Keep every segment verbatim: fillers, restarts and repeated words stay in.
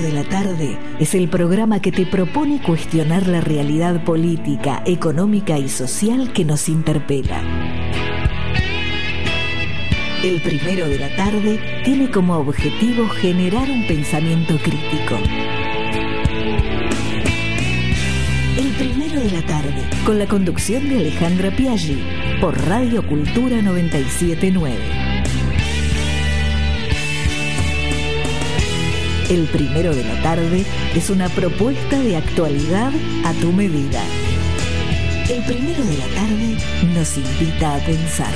de la tarde es el programa que te propone cuestionar la realidad política, económica y social que nos interpela. El Primero de la Tarde tiene como objetivo generar un pensamiento crítico. El Primero de la Tarde, con la conducción de Alejandra Piaggi, por Radio Cultura noventa y siete punto nueve. El Primero de la Tarde es una propuesta de actualidad a tu medida. El Primero de la Tarde nos invita a pensar.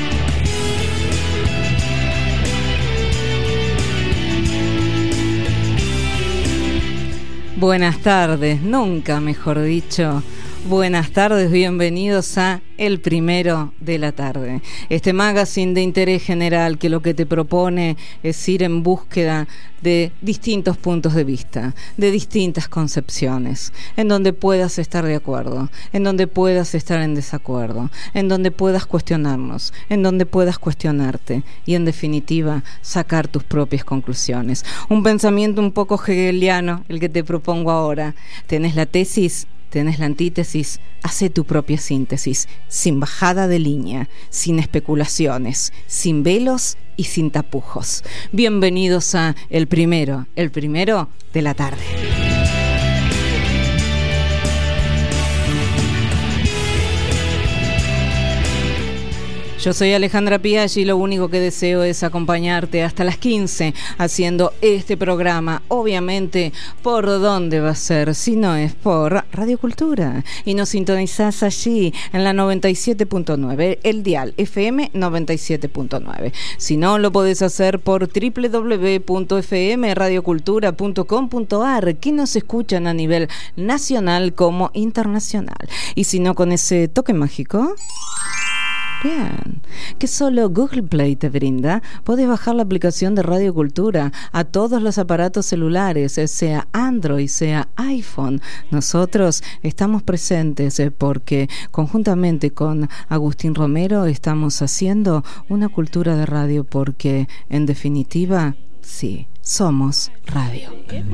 Buenas tardes, nunca mejor dicho. Buenas tardes, bienvenidos a El Primero de la Tarde. Este magazine de interés general que lo que te propone es ir en búsqueda de distintos puntos de vista, de distintas concepciones, en donde puedas estar de acuerdo, en donde puedas estar en desacuerdo, en donde puedas cuestionarnos, en donde puedas cuestionarte y, en definitiva, sacar tus propias conclusiones. Un pensamiento un poco hegeliano, el que te propongo ahora. Tenés la tesis, tenés la antítesis, hace tu propia síntesis, sin bajada de línea, sin especulaciones, sin velos y sin tapujos. Bienvenidos a El Primero, el Primero de la Tarde. Yo soy Alejandra Piaggi y lo único que deseo es acompañarte hasta las quince haciendo este programa. Obviamente, ¿por dónde va a ser? Si no es por Radio Cultura. Y nos sintonizás allí en la noventa y siete punto nueve, el dial F M noventa y siete punto nueve. Si no, lo podés hacer por doble u doble u doble u punto f m radio cultura punto com punto a r, que nos escuchan a nivel nacional como internacional. Y si no, con ese toque mágico... Bien, que solo Google Play te brinda, podés bajar la aplicación de Radio Cultura a todos los aparatos celulares, sea Android, sea iPhone. Nosotros estamos presentes porque conjuntamente con Agustín Romero estamos haciendo una cultura de radio porque, en definitiva, sí, somos radio.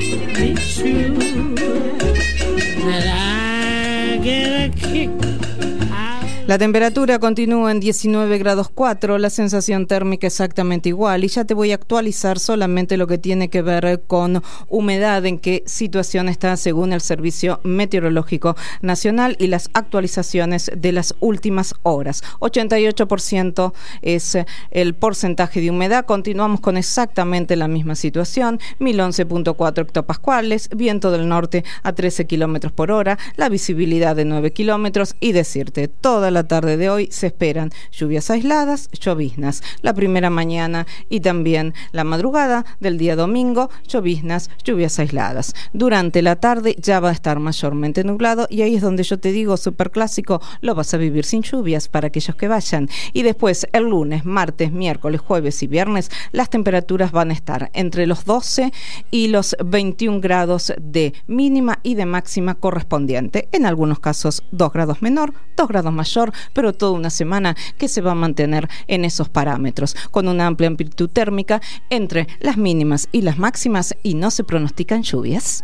La temperatura continúa en diecinueve grados cuatro, la sensación térmica exactamente igual, y ya te voy a actualizar solamente lo que tiene que ver con humedad, en qué situación está según el Servicio Meteorológico Nacional y las actualizaciones de las últimas horas. ochenta y ocho por ciento es el porcentaje de humedad, continuamos con exactamente la misma situación, mil once punto cuatro hectopascuales, viento del norte a trece kilómetros por hora, la visibilidad de nueve kilómetros, y decirte, toda la La tarde de hoy se esperan lluvias aisladas, lloviznas. La primera mañana y también la madrugada del día domingo, lloviznas, lluvias aisladas. Durante la tarde ya va a estar mayormente nublado y ahí es donde yo te digo, súper clásico, lo vas a vivir sin lluvias para aquellos que vayan. Y después el lunes, martes, miércoles, jueves y viernes, las temperaturas van a estar entre los doce y los veintiún grados de mínima y de máxima correspondiente. En algunos casos dos grados menor, dos grados mayor, pero toda una semana que se va a mantener en esos parámetros, con una amplia amplitud térmica entre las mínimas y las máximas, y no se pronostican lluvias.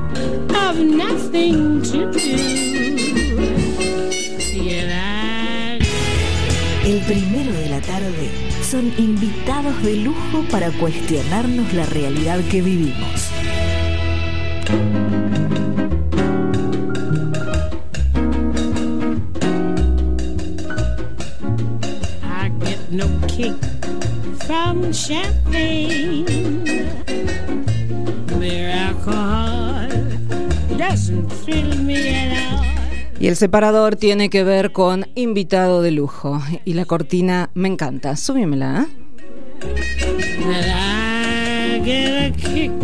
El Primero de la Tarde son invitados de lujo para cuestionarnos la realidad que vivimos. No kick from champagne. Their alcohol doesn't thrill me at all. Y el separador tiene que ver con invitado de lujo. Y la cortina me encanta. Súbimela, ¿eh?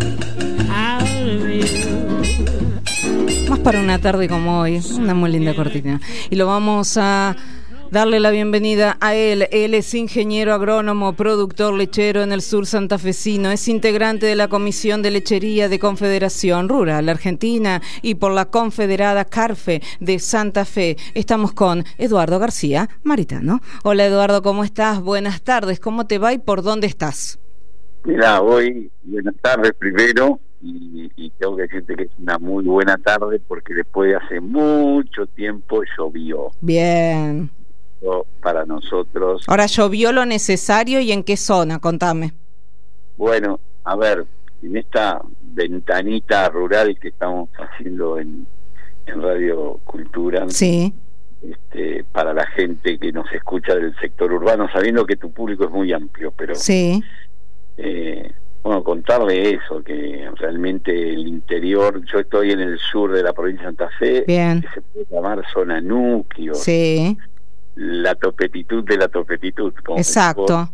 Más para una tarde como hoy. Una muy linda cortina. Y lo vamos a darle la bienvenida a él. Él es ingeniero agrónomo, productor lechero en el sur santafesino, es integrante de la Comisión de Lechería de Confederación Rural Argentina y por la Confederada Carfe de Santa Fe. Estamos con Eduardo García Maritano. Hola Eduardo, ¿cómo estás? Buenas tardes, ¿cómo te va y por dónde estás? Mirá, hoy, buenas tardes primero, y, y tengo que decirte que es una muy buena tarde porque después de hace mucho tiempo llovió. Bien. Para nosotros. Ahora, ¿llovió lo necesario y en qué zona? Contame. Bueno, a ver, en esta ventanita rural que estamos haciendo en, en Radio Cultura, sí, este, para la gente que nos escucha del sector urbano, sabiendo que tu público es muy amplio, pero sí, eh, bueno, contarle eso, que realmente el interior, yo estoy en el sur de la provincia de Santa Fe, bien, que se puede llamar zona núcleo, sí, la topetitud de la topetitud, como exacto.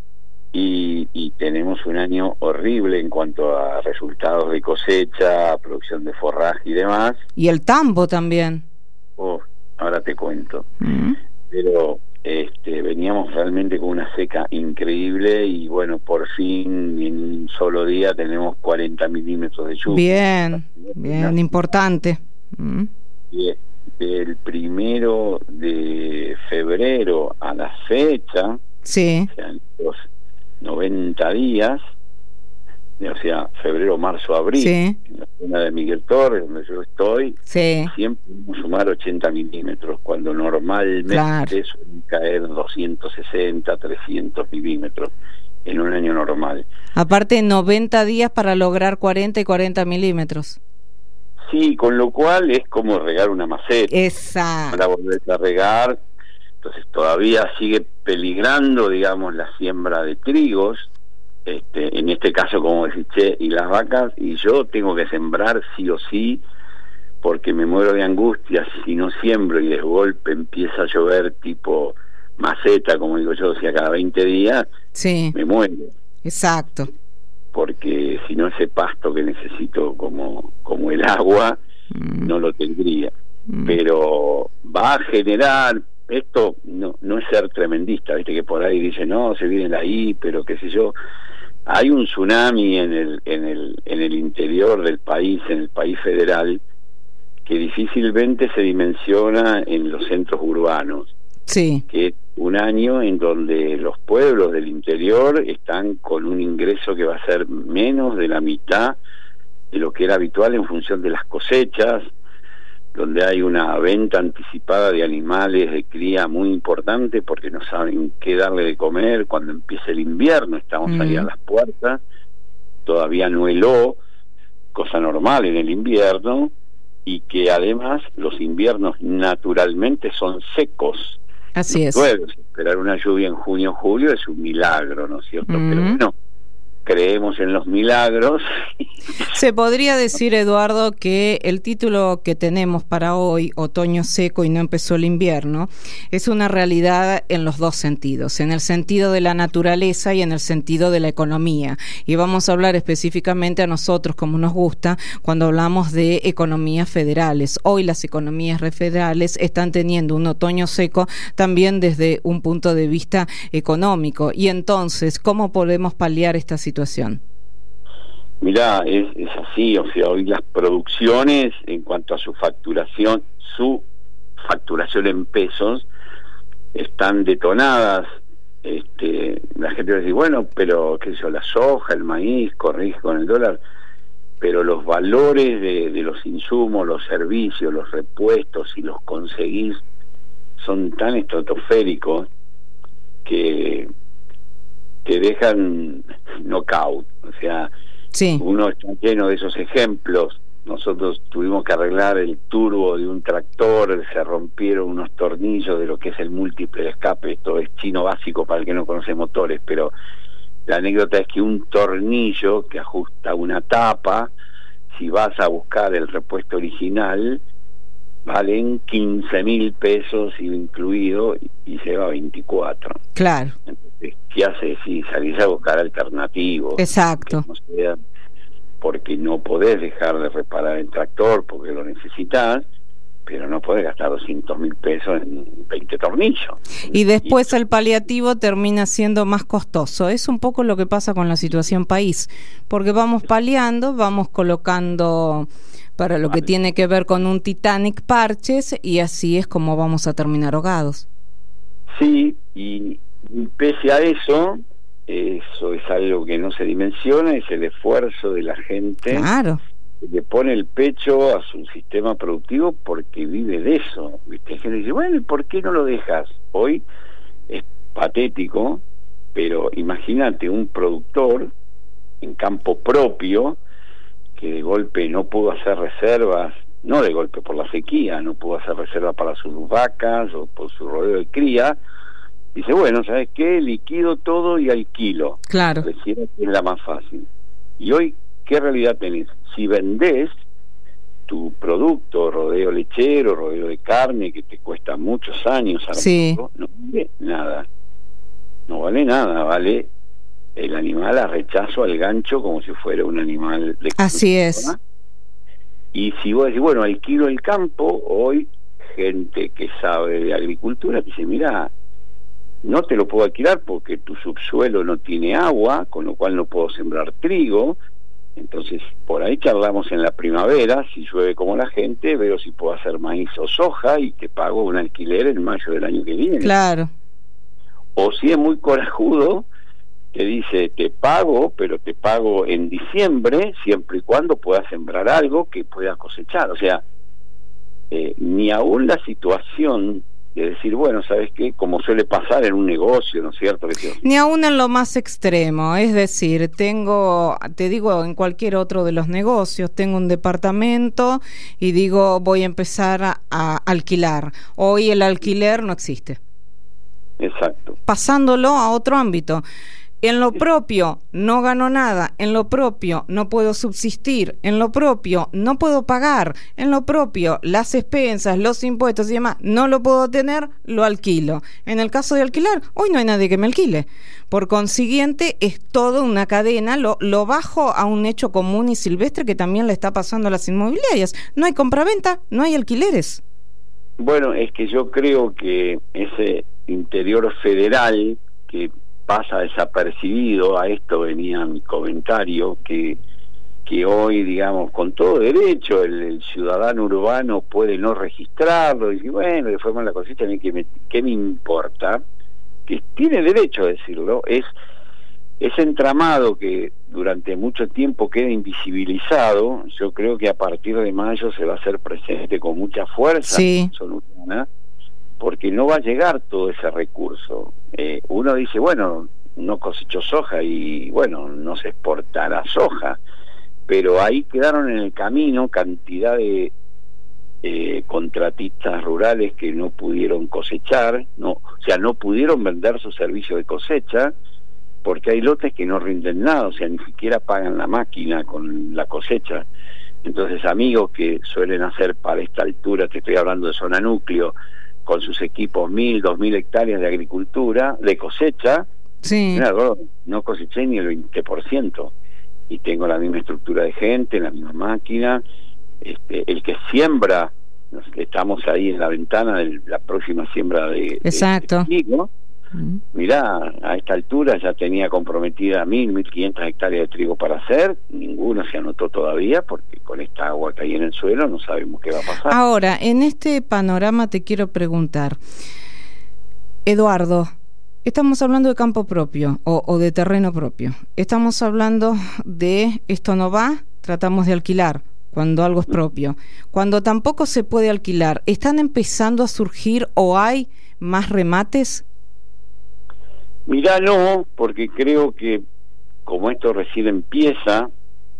Y, y tenemos un año horrible en cuanto a resultados de cosecha, producción de forraje y demás. Y el tambo también. Oh, ahora te cuento. Mm. Pero este, veníamos realmente con una seca increíble y bueno, por fin en un solo día tenemos cuarenta milímetros de lluvia. Bien, bien, importante. Mm. Y del primero de febrero a la fecha, sí, o sea, los noventa días, o sea, febrero, marzo, abril, sí, en la zona de Miguel Torres, donde yo estoy, sí, siempre podemos sumar ochenta milímetros, cuando normalmente claro, suelen caer doscientos sesenta, trescientos milímetros en un año normal. Aparte, noventa días para lograr cuarenta y cuarenta milímetros. Sí, con lo cual es como regar una maceta. Exacto. Para volver a regar, entonces todavía sigue peligrando, digamos, la siembra de trigos, este, en este caso, como decís, che, y las vacas, y yo tengo que sembrar sí o sí, porque me muero de angustia si no siembro y de golpe empieza a llover tipo maceta, como digo yo, o sea, cada veinte días, sí, me muero. Exacto. Porque si no, ese pasto que necesito como, como el agua, mm. no lo tendría. Mm. Pero va a generar, esto no, no es ser tremendista, viste que por ahí dicen, no, se viene ahí, pero qué sé yo, hay un tsunami en el, en el, en el interior del país, en el país federal, que difícilmente se dimensiona en los centros urbanos. Sí. Que es un año en donde los pueblos del interior están con un ingreso que va a ser menos de la mitad de lo que era habitual en función de las cosechas, donde hay una venta anticipada de animales de cría muy importante porque no saben qué darle de comer cuando empiece el invierno. Estamos mm. ahí a las puertas, todavía no heló, cosa normal en el invierno, y que además los inviernos naturalmente son secos. Así es. Bueno, esperar una lluvia en junio o julio es un milagro, ¿no es cierto? Mm. Pero bueno, creemos en los milagros. Se podría decir, Eduardo, que el título que tenemos para hoy, Otoño seco y no empezó el invierno, es una realidad en los dos sentidos, en el sentido de la naturaleza y en el sentido de la economía. Y vamos a hablar específicamente a nosotros, como nos gusta, cuando hablamos de economías federales. Hoy las economías federales están teniendo un otoño seco también desde un punto de vista económico. Y entonces, ¿cómo podemos paliar esta situación? Mirá, es, es así, o sea, hoy las producciones en cuanto a su facturación, su facturación en pesos, están detonadas. Este, la gente va a decir, bueno, pero qué sé yo, la soja, el maíz, corrige con el dólar, pero los valores de, de los insumos, los servicios, los repuestos, si los conseguís, son tan estratosféricos que te dejan knockout, o sea, sí. Uno está lleno de esos ejemplos. Nosotros tuvimos que arreglar el turbo de un tractor, se rompieron unos tornillos de lo que es el múltiple de escape. Esto es chino básico para el que no conoce motores, pero la anécdota es que un tornillo que ajusta una tapa, si vas a buscar el repuesto original, valen quince mil pesos incluido y se va a veinticuatro. Claro. Entonces, ¿qué haces? Si salís a buscar alternativos. Exacto. No sea, porque no podés dejar de reparar el tractor porque lo necesitas, pero no podés gastar doscientos mil pesos en veinte tornillos. Y después el paliativo termina siendo más costoso. Es un poco lo que pasa con la situación país, porque vamos paliando, vamos colocando para lo que tiene que ver con un Titanic parches, y así es como vamos a terminar ahogados. Sí, y, y pese a eso, eso es algo que no se dimensiona, es el esfuerzo de la gente. Claro. Que le pone el pecho a su sistema productivo porque vive de eso, ¿viste? Hay gente que dice, bueno, ¿y por qué no lo dejas? Hoy es patético, pero imagínate un productor en campo propio que de golpe no pudo hacer reservas, no de golpe por la sequía, no pudo hacer reservas para sus vacas o por su rodeo de cría. Dice, bueno, ¿sabes qué? Liquido todo y alquilo. Claro. Pareciera que es la más fácil. Y hoy, ¿qué realidad tenés? Si vendés tu producto, rodeo lechero, rodeo de carne, que te cuesta muchos años armarlo, sí. no vale nada. No vale nada, vale el animal a rechazo al gancho como si fuera un animal de Así es. ¿verdad? Y si vos decís, bueno, alquilo el campo, hoy gente que sabe de agricultura dice, mira, no te lo puedo alquilar porque tu subsuelo no tiene agua, con lo cual no puedo sembrar trigo. Entonces, por ahí charlamos en la primavera, si llueve como la gente, veo si puedo hacer maíz o soja y te pago un alquiler en mayo del año que viene. Claro. O si es muy corajudo, te dice, te pago, pero te pago en diciembre, siempre y cuando puedas sembrar algo que puedas cosechar. O sea, eh, ni aún la situación de decir, bueno, ¿sabes qué? Como suele pasar en un negocio, ¿no es cierto? Ni aún en lo más extremo, es decir, tengo, te digo, en cualquier otro de los negocios, tengo un departamento y digo, voy a empezar a, a alquilar. Hoy el alquiler no existe. Exacto. Pasándolo a otro ámbito. En lo propio no gano nada, en lo propio no puedo subsistir, en lo propio no puedo pagar, en lo propio las expensas, los impuestos y demás no lo puedo tener, lo alquilo. En el caso de alquilar, hoy no hay nadie que me alquile. Por consiguiente, es toda una cadena, lo, lo bajo a un hecho común y silvestre que también le está pasando a las inmobiliarias. No hay compraventa, no hay alquileres. Bueno, es que yo creo que ese interior federal que pasa desapercibido, a esto venía mi comentario, que que hoy, digamos, con todo derecho, el, el ciudadano urbano puede no registrarlo, y decir, bueno, de forma la cosecha, ¿qué me, qué me importa? Que tiene derecho a decirlo, es ese entramado que durante mucho tiempo queda invisibilizado. Yo creo que a partir de mayo se va a hacer presente con mucha fuerza, sí. absoluta, porque no va a llegar todo ese recurso. Eh, uno dice, bueno, no cosechó soja y, bueno, no se exportará soja, pero ahí quedaron en el camino cantidad de eh, contratistas rurales que no pudieron cosechar, no, o sea, no pudieron vender su servicio de cosecha, porque hay lotes que no rinden nada, o sea, ni siquiera pagan la máquina con la cosecha. Entonces, amigos que suelen hacer para esta altura, te estoy hablando de zona núcleo, con sus equipos mil, dos mil hectáreas de agricultura, de cosecha, sí. Mira, no coseché ni el veinte por ciento, y tengo la misma estructura de gente, la misma máquina. Este, el que siembra, estamos ahí en la ventana de la próxima siembra de, exacto. de, de trigo. Uh-huh. Mirá, a esta altura ya tenía comprometida mil, mil quinientas hectáreas de trigo para hacer, ninguno se anotó todavía porque con esta agua que hay en el suelo no sabemos qué va a pasar. Ahora, en este panorama te quiero preguntar, Eduardo, estamos hablando de campo propio o, o de terreno propio, estamos hablando de esto no va, tratamos de alquilar cuando algo es propio, cuando tampoco se puede alquilar, ¿están empezando a surgir o hay más remates? Mirá, no, porque creo que como esto recién empieza,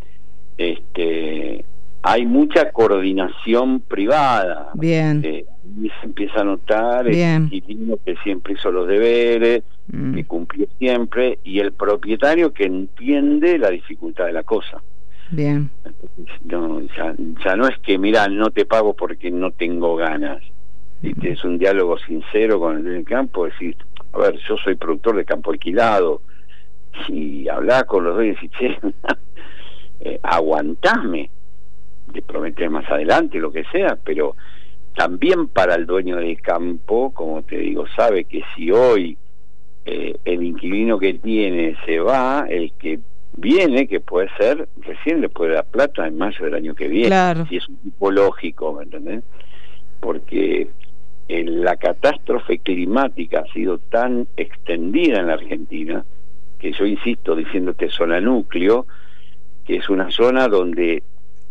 este, hay mucha coordinación privada. Bien. Eh, y se empieza a notar Bien. el inquilino que siempre hizo los deberes, mm. que cumplió siempre, y el propietario que entiende la dificultad de la cosa. Bien. Entonces, no, ya, ya no es que, mirá, no te pago porque no tengo ganas. Y mm. es un diálogo sincero con el del campo, decir, a ver, yo soy productor de campo alquilado, si hablás con los dos y decís, che, eh, aguantame, te prometés más adelante, lo que sea, pero también para el dueño del campo, como te digo, sabe que si hoy eh, el inquilino que tiene se va, el que viene, que puede ser, recién le puede dar plata en mayo del año que viene, claro. si es un tipo lógico, ¿me entendés? Porque la catástrofe climática ha sido tan extendida en la Argentina que yo insisto diciéndote zona núcleo, que es una zona donde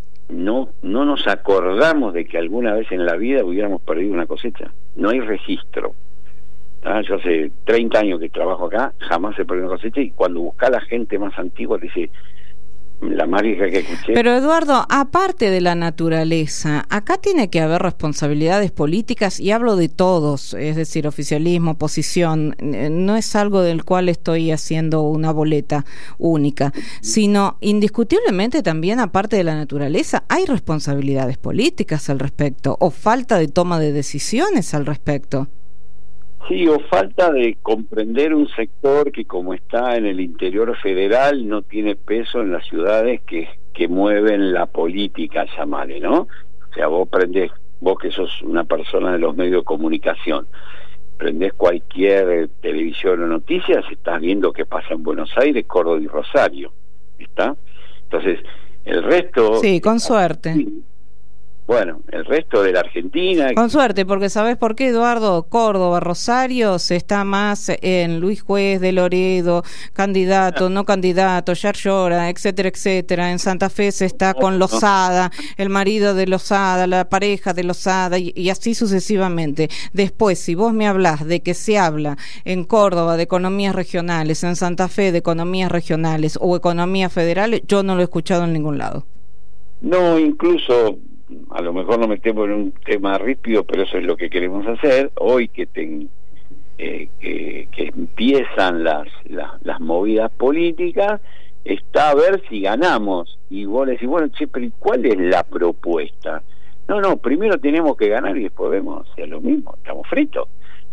no no nos acordamos de que alguna vez en la vida hubiéramos perdido una cosecha. No hay registro. ¿Ah? Yo hace treinta años que trabajo acá, jamás se perdió una cosecha, y cuando busca la gente más antigua te dice, la más vieja que escuché. Pero Eduardo, aparte de la naturaleza, acá tiene que haber responsabilidades políticas, y hablo de todos, es decir, oficialismo, oposición, no es algo del cual estoy haciendo una boleta única, sino indiscutiblemente también, aparte de la naturaleza, hay responsabilidades políticas al respecto, o falta de toma de decisiones al respecto. Sí, o falta de comprender un sector que, como está en el interior federal, no tiene peso en las ciudades que, que mueven la política, llamarle, ¿no? O sea, vos prendés, vos que sos una persona de los medios de comunicación, prendés cualquier televisión o noticias, estás viendo qué pasa en Buenos Aires, Córdoba y Rosario, ¿está? Entonces, el resto... Sí, con suerte. Sí. Bueno, el resto de la Argentina... Con suerte, porque ¿sabés por qué, Eduardo? Córdoba, Rosario, se está más en Luis Juez de Loredo, candidato, no candidato, Yarlora, etcétera, etcétera. En Santa Fe se está con Lozada, el marido de Lozada, la pareja de Lozada, y, y así sucesivamente. Después, si vos me hablás de que se habla en Córdoba de economías regionales, en Santa Fe de economías regionales o economías federales, yo no lo he escuchado en ningún lado. No, incluso... a lo mejor nos metemos en un tema rípido, pero eso es lo que queremos hacer hoy, que ten, eh, que, que empiezan las, las las movidas políticas, está a ver si ganamos. Y vos le decís, bueno, che, pero ¿cuál es la propuesta? No, no, primero tenemos que ganar y después vemos si es lo mismo, estamos fritos,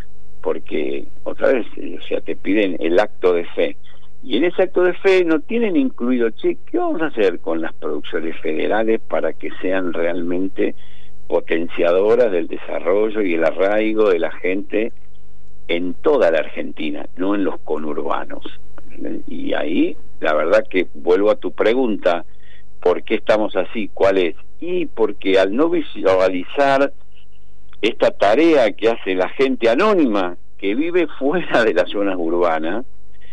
porque otra vez, o sea, te piden el acto de fe. Y en ese acto de fe no tienen incluido, che, ¿qué vamos a hacer con las producciones federales para que sean realmente potenciadoras del desarrollo y el arraigo de la gente en toda la Argentina, no en los conurbanos? Y ahí, la verdad que vuelvo a tu pregunta, ¿por qué estamos así? ¿Cuál es? Y porque al no visualizar esta tarea que hace la gente anónima que vive fuera de las zonas urbanas,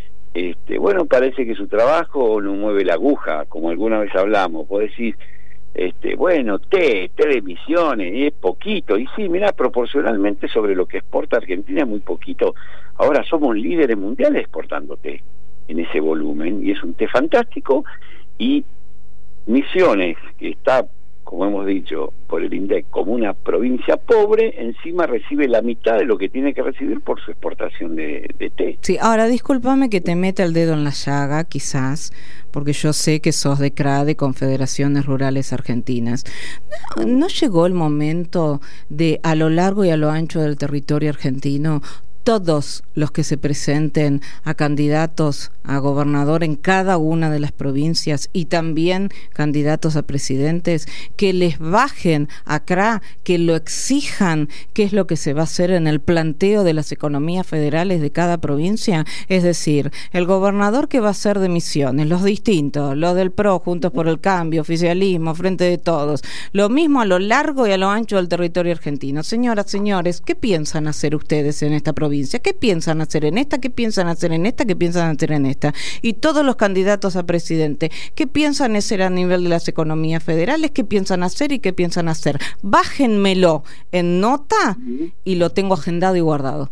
Este, bueno, parece que su trabajo no mueve la aguja, como alguna vez hablamos. Vos decís, este, bueno, té, televisiones, es poquito. Y sí, mirá, proporcionalmente sobre lo que exporta Argentina es muy poquito. Ahora somos líderes mundiales exportando té en ese volumen, y es un té fantástico. Y Misiones, que está, como hemos dicho, por el INDEC como una provincia pobre, encima recibe la mitad de lo que tiene que recibir por su exportación de, de té. Sí, ahora discúlpame que te meta el dedo en la llaga, quizás, porque yo sé que sos de C R A D, de Confederaciones Rurales Argentinas. ¿No, no llegó el momento de, a lo largo y a lo ancho del territorio argentino, todos los que se presenten a candidatos a gobernador en cada una de las provincias y también candidatos a presidentes, que les bajen a C R A, que lo exijan, qué es lo que se va a hacer en el planteo de las economías federales de cada provincia? Es decir, el gobernador que va a ser de Misiones, los distintos, los del P R O, Juntos por el Cambio, oficialismo, Frente de Todos, lo mismo a lo largo y a lo ancho del territorio argentino. Señoras, señores, ¿qué piensan hacer ustedes en esta provincia? ¿Qué piensan hacer en esta? ¿Qué piensan hacer en esta? ¿Qué piensan hacer en esta? Y todos los candidatos a presidente, ¿qué piensan hacer a nivel de las economías federales? ¿Qué piensan hacer y qué piensan hacer? Bájenmelo en nota y lo tengo agendado y guardado.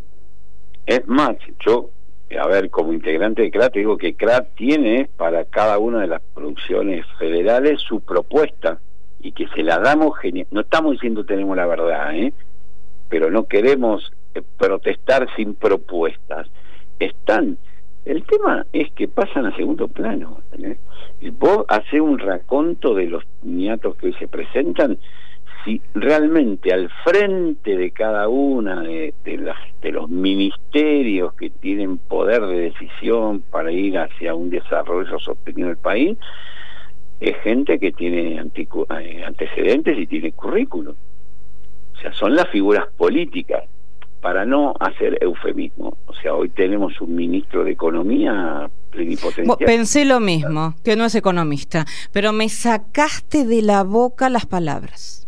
Es más, yo, a ver, como integrante de C R A, te digo que C R A tiene para cada una de las producciones federales su propuesta, y que se la damos genial. No estamos diciendo tenemos la verdad, ¿eh? Pero no queremos protestar sin propuestas. Están, el tema es que pasan a segundo plano, ¿eh? Vos hacés un raconto de los niatos que hoy se presentan, si realmente al frente de cada una de, de, las, de los ministerios que tienen poder de decisión para ir hacia un desarrollo sostenido del país, es gente que tiene anticu- antecedentes y tiene currículum. O sea, son las figuras políticas, para no hacer eufemismo. O sea, hoy tenemos un ministro de Economía plenipotenciario. Pensé lo mismo, que no es economista, pero me sacaste de la boca las palabras.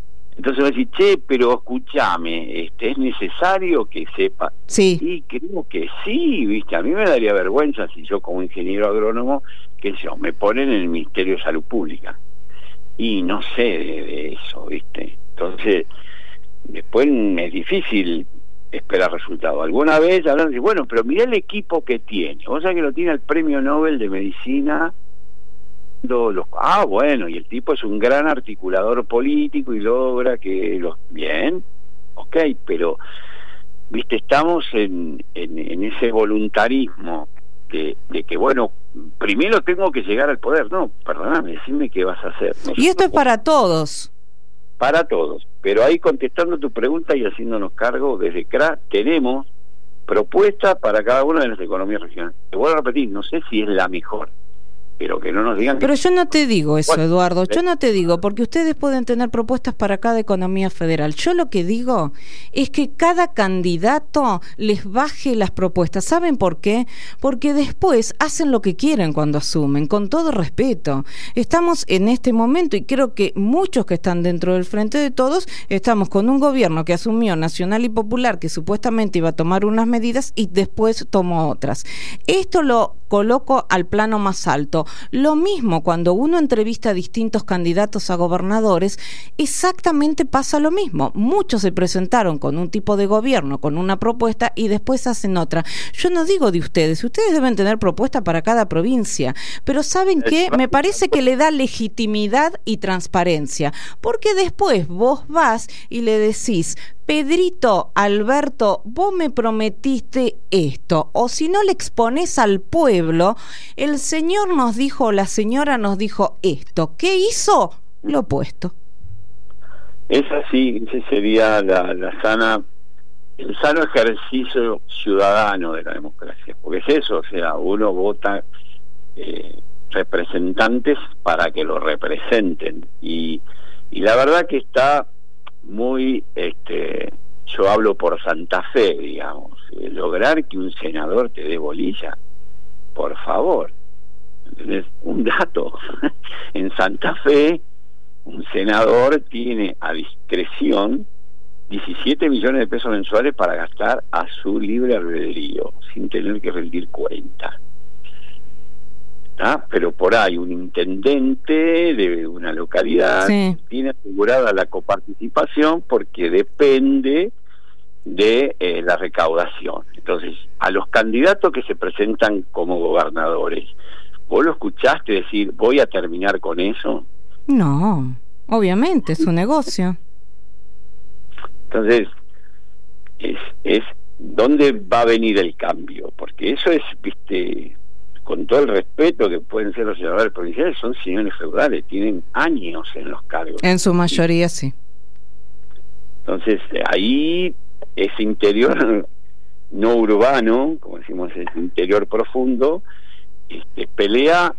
Entonces va a decir, che, pero escúchame, este, ¿es necesario que sepa? Sí. Y creo que sí, ¿viste? A mí me daría vergüenza si yo como ingeniero agrónomo, qué sé yo, me ponen en el Ministerio de Salud Pública. Y no sé de, de eso, ¿viste? Entonces, después es difícil esperar resultados. Alguna vez hablan de, bueno, pero mirá el equipo que tiene. O sea que lo tiene el Premio Nobel de Medicina. Los, ah, bueno, y el tipo es un gran articulador político y logra que los... Bien, ok, pero, viste, estamos en, en, en ese voluntarismo de, de que, bueno, primero tengo que llegar al poder. No, perdóname, decime qué vas a hacer. No, y esto no, es para todos. Para todos, pero ahí contestando tu pregunta y haciéndonos cargo, desde C R A tenemos propuestas para cada una de las economías regionales. Te vuelvo a repetir, no sé si es la mejor, pero que no nos digan... Pero que... yo no te digo eso, bueno, Eduardo, yo no te digo, porque ustedes pueden tener propuestas para cada economía federal. Yo lo que digo es que cada candidato les baje las propuestas. ¿Saben por qué? Porque después hacen lo que quieren cuando asumen, con todo respeto. Estamos en este momento, y creo que muchos que están dentro del Frente de Todos, estamos con un gobierno que asumió Nacional y Popular, que supuestamente iba a tomar unas medidas y después tomó otras. Esto lo coloco al plano más alto. Lo mismo cuando uno entrevista a distintos candidatos a gobernadores, exactamente pasa lo mismo. Muchos se presentaron con un tipo de gobierno, con una propuesta, y después hacen otra. Yo no digo de ustedes, ustedes deben tener propuesta para cada provincia, pero ¿saben qué? Me parece que le da legitimidad y transparencia, porque después vos vas y le decís, Pedrito, Alberto, vos me prometiste esto, o si no le exponés al pueblo, el señor nos dijo, la señora nos dijo esto, ¿qué hizo? Lo opuesto. Es así, ese sería la, la sana, el sano ejercicio ciudadano de la democracia, porque es eso, o sea, uno vota eh, representantes para que lo representen, y, y la verdad que está muy, este, yo hablo por Santa Fe, digamos, eh, lograr que un senador te dé bolilla, por favor. ¿Entendés? Un dato, en Santa Fe un senador tiene a discreción diecisiete millones de pesos mensuales para gastar a su libre albedrío, sin tener que rendir cuenta. ¿Ah? Pero por ahí un intendente de una localidad sí tiene asegurada la coparticipación porque depende de eh, la recaudación. Entonces, a los candidatos que se presentan como gobernadores, ¿vos lo escuchaste decir, voy a terminar con eso? No, obviamente, es un negocio. Entonces, es, es ¿dónde va a venir el cambio? Porque eso es, viste... con todo el respeto que pueden ser los senadores provinciales, son señores feudales, tienen años en los cargos. En su mayoría, sí. Entonces, ahí ese interior no urbano, como decimos, ese interior profundo, este, pelea,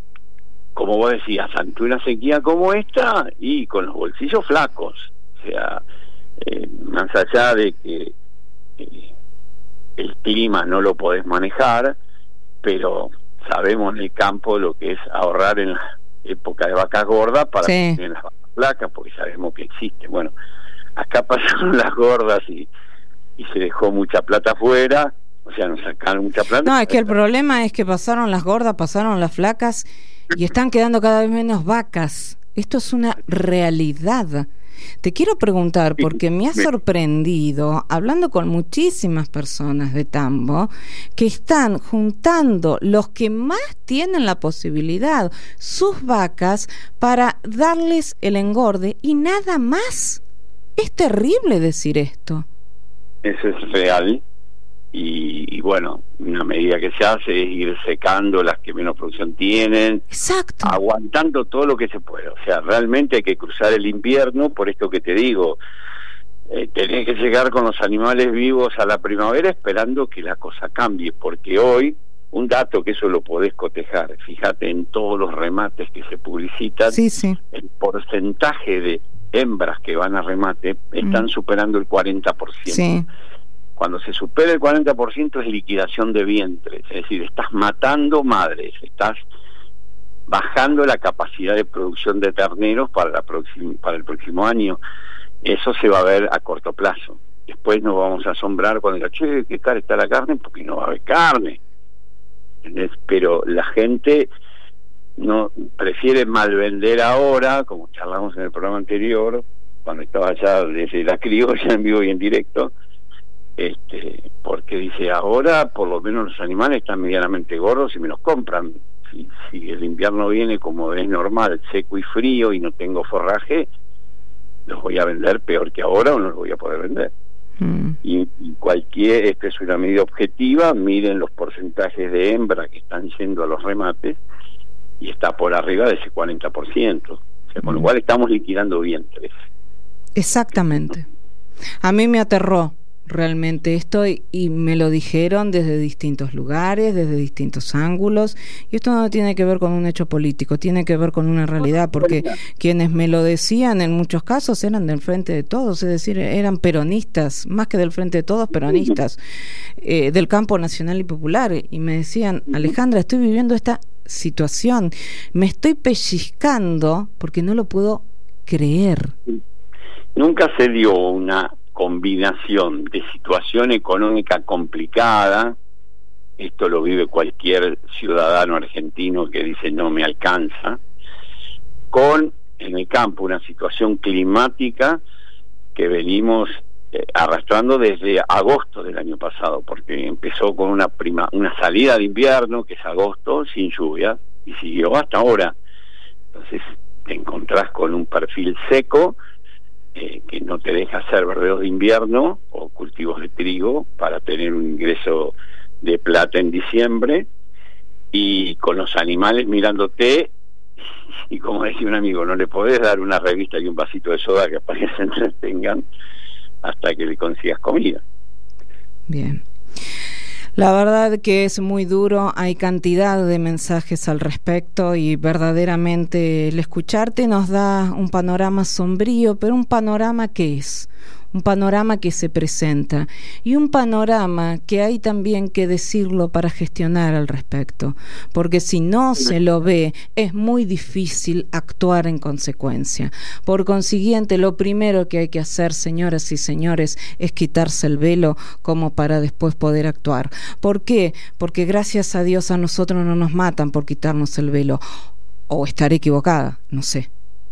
como vos decías, ante una sequía como esta y con los bolsillos flacos. O sea, eh, más allá de que eh, el clima no lo podés manejar, pero sabemos en el campo lo que es ahorrar en la época de vacas gordas para sí que tienen las vacas flacas, porque sabemos que existe. Bueno, acá pasaron las gordas y, y se dejó mucha plata afuera, o sea, nos sacaron mucha plata. No, es que el problema es que pasaron las gordas, pasaron las flacas y están quedando cada vez menos vacas. Esto es una realidad. Te quiero preguntar, porque me ha sorprendido, hablando con muchísimas personas de Tambo, que están juntando los que más tienen la posibilidad, sus vacas, para darles el engorde y nada más. Es terrible decir esto. Eso es real. Y, y bueno, una medida que se hace es ir secando las que menos producción tienen. Exacto. Aguantando todo lo que se puede. O sea, realmente hay que cruzar el invierno, por esto que te digo, eh, tenés que llegar con los animales vivos a la primavera esperando que la cosa cambie, porque hoy, un dato que eso lo podés cotejar, fíjate en todos los remates que se publicitan, sí, sí. el porcentaje de hembras que van a remate están mm. superando el cuarenta por ciento. Sí. Cuando se supera el cuarenta por ciento es liquidación de vientres, es decir, estás matando madres, estás bajando la capacidad de producción de terneros para, la próxima, para el próximo año. Eso se va a ver a corto plazo. Después nos vamos a asombrar cuando diga, che, qué cara está la carne, porque no va a haber carne. ¿Entendés? Pero la gente no prefiere malvender ahora, como charlamos en el programa anterior, cuando estaba allá desde la criolla en vivo y en directo, este, porque dice, ahora por lo menos los animales están medianamente gordos y me los compran. Si, si el invierno viene como es normal, seco y frío, y no tengo forraje, los voy a vender peor que ahora o no los voy a poder vender. Mm. Y, y cualquier, esta es una medida objetiva, miren los porcentajes de hembra que están yendo a los remates, y está por arriba de ese cuarenta por ciento. O sea, con mm. lo cual estamos liquidando vientres. Exactamente. A mí me aterró realmente esto, y, y me lo dijeron desde distintos lugares, desde distintos ángulos, y esto no tiene que ver con un hecho político, tiene que ver con una realidad, porque quienes me lo decían en muchos casos eran del Frente de Todos, es decir, eran peronistas, más que del Frente de Todos, peronistas, eh, del campo nacional y popular, y me decían, Alejandra, estoy viviendo esta situación, me estoy pellizcando porque no lo puedo creer. Nunca se dio una combinación de situación económica complicada, esto lo vive cualquier ciudadano argentino que dice no me alcanza, con en el campo una situación climática que venimos eh, arrastrando desde agosto del año pasado, porque empezó con una prima, una salida de invierno, que es agosto, sin lluvia, y siguió hasta ahora. Entonces te encontrás con un perfil seco, Eh, que no te deja hacer verdeos de invierno o cultivos de trigo para tener un ingreso de plata en diciembre, y con los animales mirándote, y como decía un amigo, no le podés dar una revista y un vasito de soda que para que se entretengan hasta que le consigas comida. Bien. La verdad que es muy duro, hay cantidad de mensajes al respecto, y verdaderamente el escucharte nos da un panorama sombrío, pero un panorama que es, un panorama que se presenta, y un panorama que hay también que decirlo para gestionar al respecto, porque si no se lo ve es muy difícil actuar en consecuencia. Por consiguiente, lo primero que hay que hacer, señoras y señores, es quitarse el velo como para después poder actuar. ¿Por qué? Porque gracias a Dios a nosotros no nos matan por quitarnos el velo, o estaré equivocada, no sé.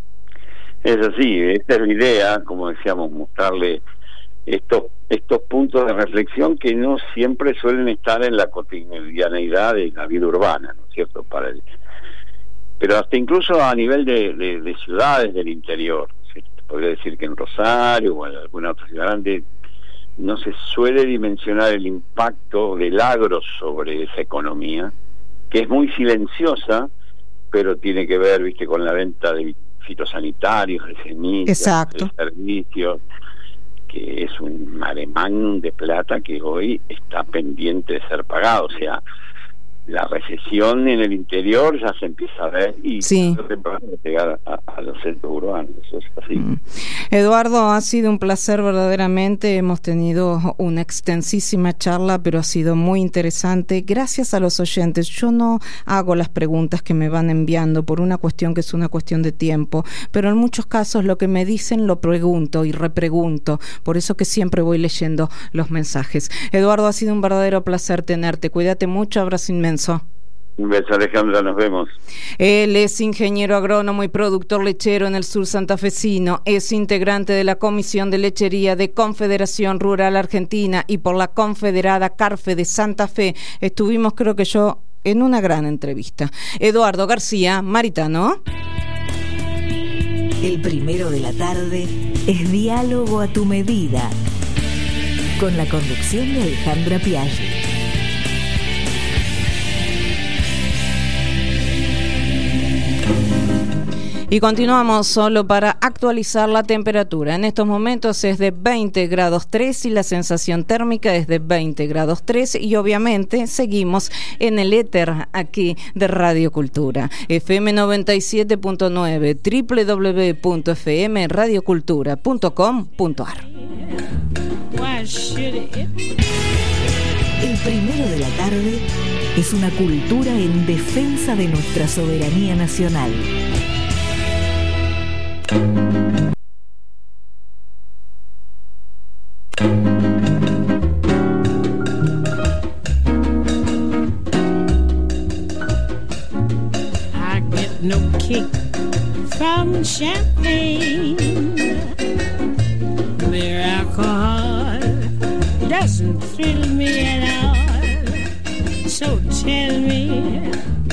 Es así, esta es la idea, como decíamos, mostrarle estos estos puntos de reflexión que no siempre suelen estar en la cotidianeidad de la vida urbana, ¿no es cierto? Para el, pero hasta incluso a nivel de, de, de ciudades del interior, ¿sí? Podría decir que en Rosario o en alguna otra ciudad grande no se suele dimensionar el impacto del agro sobre esa economía, que es muy silenciosa, pero tiene que ver, viste, con la venta de fitosanitarios, de semillas, exacto, de servicios, que es un mare magnum de plata que hoy está pendiente de ser pagado. O sea, la recesión en el interior ya se empieza a ver, y sí, temprano llegar a, a los centros urbanos. Eso es así. Mm. Eduardo, ha sido un placer verdaderamente, hemos tenido una extensísima charla, pero ha sido muy interesante. Gracias a los oyentes. Yo no hago las preguntas que me van enviando por una cuestión que es una cuestión de tiempo, pero en muchos casos lo que me dicen lo pregunto y repregunto, por eso que siempre voy leyendo los mensajes. Eduardo, ha sido un verdadero placer tenerte, cuídate mucho, abrazo inmenso. Un beso, Alejandra, nos vemos. Él es ingeniero agrónomo y productor lechero en el sur santafesino, es integrante de la Comisión de Lechería de Confederación Rural Argentina y por la Confederada Carfe de Santa Fe. Estuvimos, creo que yo, en una gran entrevista. Eduardo García, Maritano. El primero de la tarde es Diálogo a tu medida, con la conducción de Alejandra Piaggi. Y continuamos solo para actualizar la temperatura. En estos momentos es de veinte grados tres y la sensación térmica es de veinte grados tres, y obviamente seguimos en el éter aquí de Radio Cultura. F M noventa y siete punto nueve, doble u doble u doble u punto f m radio cultura punto com punto a r. El primero de la tarde es una cultura en defensa de nuestra soberanía nacional. no kick from champagne. Mere alcohol doesn't thrill me at all. So tell me,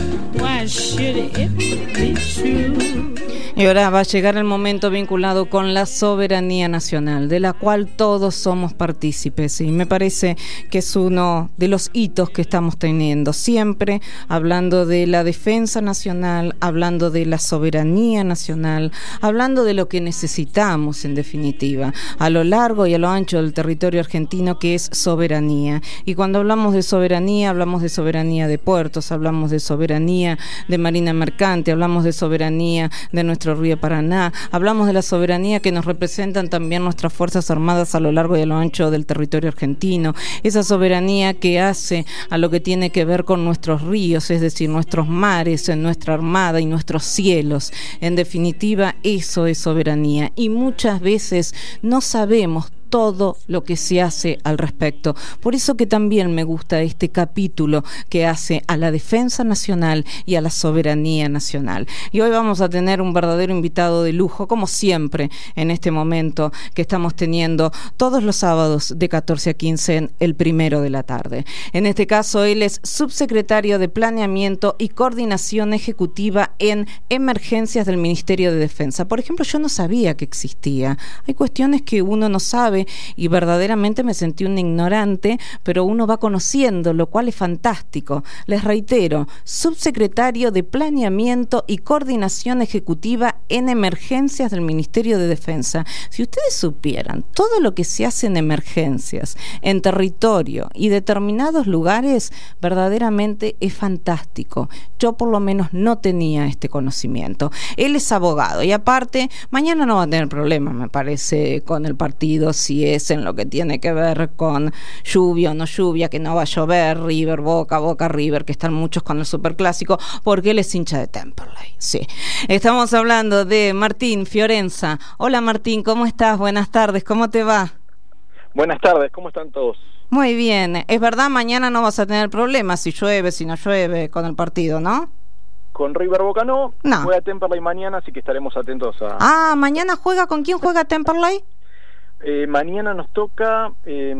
why should it be true? Y ahora va a llegar el momento vinculado con la soberanía nacional, de la cual todos somos partícipes, y me parece que es uno de los hitos que estamos teniendo, siempre hablando de la defensa nacional, hablando de la soberanía nacional, hablando de lo que necesitamos en definitiva, a lo largo y a lo ancho del territorio argentino, que es soberanía. Y cuando hablamos de soberanía, hablamos de soberanía de puertos, hablamos de soberanía de marina mercante, hablamos de soberanía de nuestro río Paraná, hablamos de la soberanía que nos representan también nuestras Fuerzas Armadas a lo largo y a lo ancho del territorio argentino, esa soberanía que hace a lo que tiene que ver con nuestros ríos, es decir, nuestros mares, nuestra armada y nuestros cielos. En definitiva, eso es soberanía, y muchas veces no sabemos todo lo que se hace al respecto. Por eso que también me gusta este capítulo que hace a la defensa nacional y a la soberanía nacional. Y hoy vamos a tener un verdadero invitado de lujo, como siempre en este momento que estamos teniendo todos los sábados de catorce a quince en el primero de la tarde. En este caso, él es subsecretario de Planeamiento y Coordinación Ejecutiva en Emergencias del Ministerio de Defensa. Por ejemplo, yo no sabía que existía. Hay cuestiones que uno no sabe y verdaderamente me sentí un ignorante, pero uno va conociendo, lo cual es fantástico. Les reitero, subsecretario de Planeamiento y Coordinación Ejecutiva en Emergencias del Ministerio de Defensa. Si ustedes supieran todo lo que se hace en emergencias, en territorio y determinados lugares, verdaderamente es fantástico. Yo por lo menos no tenía este conocimiento. Él es abogado y aparte, mañana no va a tener problemas, me parece, con el partido, si es en lo que tiene que ver con lluvia o no lluvia, que no va a llover, River, Boca, Boca, River, que están muchos con el superclásico, porque él es hincha de Temperley. Sí. Estamos hablando de Martín Fiorenza. Hola Martín, ¿cómo estás? Buenas tardes, ¿cómo te va? Buenas tardes, ¿cómo están todos? Muy bien. Es verdad, mañana no vas a tener problemas si llueve, si no llueve con el partido, ¿no? Con River Boca no, no. Juega Temperley mañana, así que estaremos atentos a... Ah, ¿mañana juega? ¿Con quién juega Temperley? Eh, mañana nos toca, eh,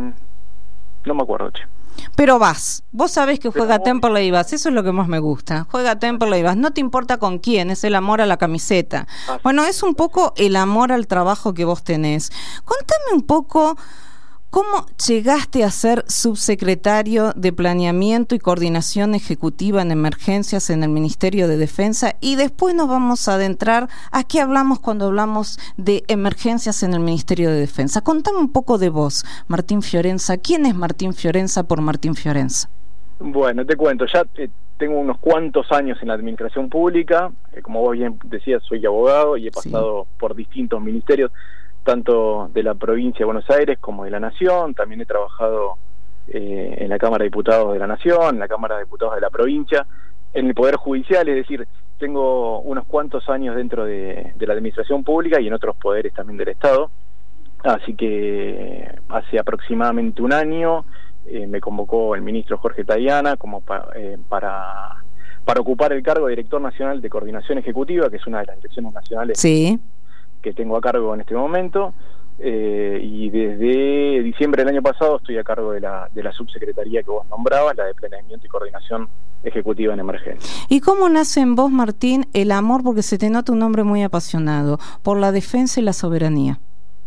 no me acuerdo, che. Pero vas, vos sabés que juega Temperley y vas, eso es lo que más me gusta, juega Temperley y vas, no te importa con quién, es el amor a la camiseta. Ah, bueno, es un poco el amor al trabajo que vos tenés. Contame un poco... ¿Cómo llegaste a ser subsecretario de Planeamiento y Coordinación Ejecutiva en Emergencias en el Ministerio de Defensa? Y después nos vamos a adentrar a qué hablamos cuando hablamos de emergencias en el Ministerio de Defensa. Contame un poco de vos, Martín Fiorenza. ¿Quién es Martín Fiorenza por Martín Fiorenza? Bueno, te cuento, ya eh, tengo unos cuantos años en la administración pública. Eh, como vos bien decías, soy abogado y he pasado sí. por distintos ministerios, tanto de la provincia de Buenos Aires como de la Nación. También he trabajado eh, en la Cámara de Diputados de la Nación, en la Cámara de Diputados de la provincia, en el Poder Judicial, es decir, tengo unos cuantos años dentro de, de la administración pública y en otros poderes también del Estado. Así que hace aproximadamente un año eh, me convocó el ministro Jorge Tayana como pa, eh, para, para ocupar el cargo de Director Nacional de Coordinación Ejecutiva, que es una de las direcciones nacionales sí. que tengo a cargo en este momento, eh, y desde diciembre del año pasado estoy a cargo de la, de la subsecretaría que vos nombrabas, la de Planeamiento y Coordinación Ejecutiva en Emergencia. ¿Y cómo nace en vos, Martín, el amor, porque se te nota un hombre muy apasionado, por la defensa y la soberanía?